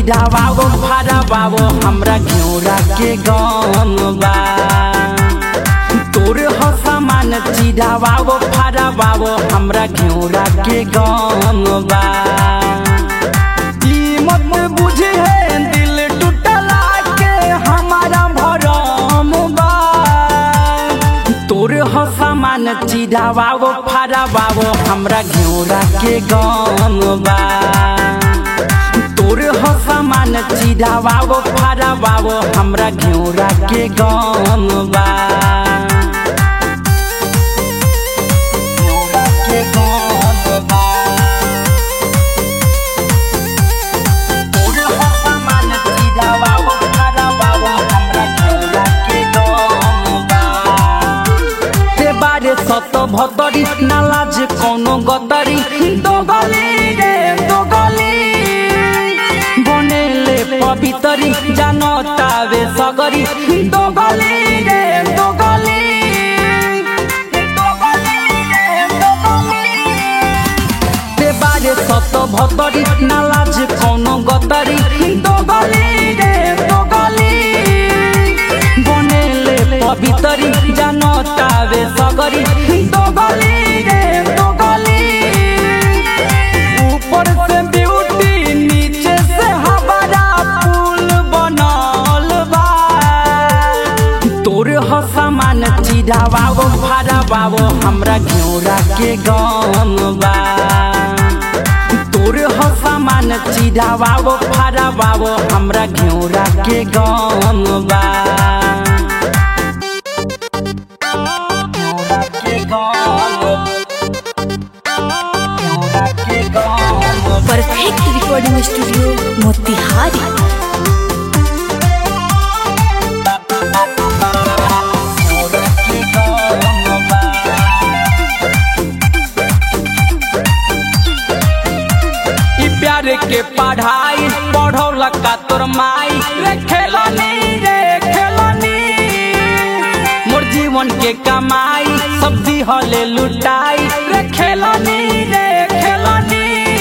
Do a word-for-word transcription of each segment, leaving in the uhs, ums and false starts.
चिढ़ावाओ फरावाओ हमरा घेरा के गम बा। तोर हो सामान चिढ़ावाओ फरावाओ हमरा घेरा के गम बा। ई मत बुझे है दिल टूटला के हमारा भरम बा। तोर हो सामान चिढ़ावाओ फरावाओ हमरा घेरा के गम बा। तोर हो सामान चिढ़ावाओ फरावाओ हमरा घेरा के गम बा। सत भतरी नालाज कोनो गतरी दो गली रे दो गली बनेले पवितरी जानतावे सगरी दो गली रे दो गली दो गली रे दो गली ते बारे सत भतरी नालाज कोनो गतरी दो गली रे दो गली बनेले पवितरी जानतावे सगरी दो गली रे दो गली। ऊपर से ब्यूटी नीचे से हमारा पुल बनल बा। तोर हो सामान चिढ़ावाओ फरावाओ हमरा घेरा के गम बा। तोर हो सामान चिढ़ावाओ फरावाओ हमरा घेरा के गम बा। Perfect recording studio Motihari. प्यार के पढ़ाई पढ़ौला का तोर माई रे खेलनी रे खेलनी मोर जीवन के कमाई सब दिहले लुटाई रे खेलनी रे खेलनी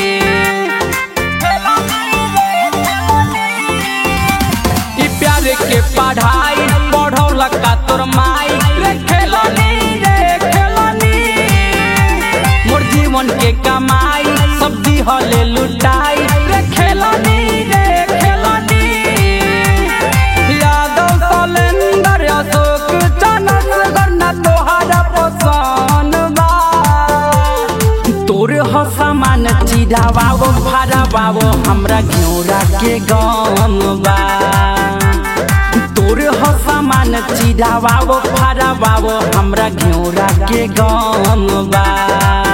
ई प्यार के पढ़ाई पढ़ौला का तोर माई रे खेलनी रे खेलनी मोर जीवन के कमाई सब दिहले लुटाई रे खेलनी रे खेलनी। यादव सलेंदर अशोक चनस गन्ना तोहारा पसंद बा। तोर हो सामान चिढ़ावाओ फरावाओ हमरा घेरा के गम बा। तोर हो सामान चिढ़ावाओ फरावाओ हमरा घेरा के गम बा।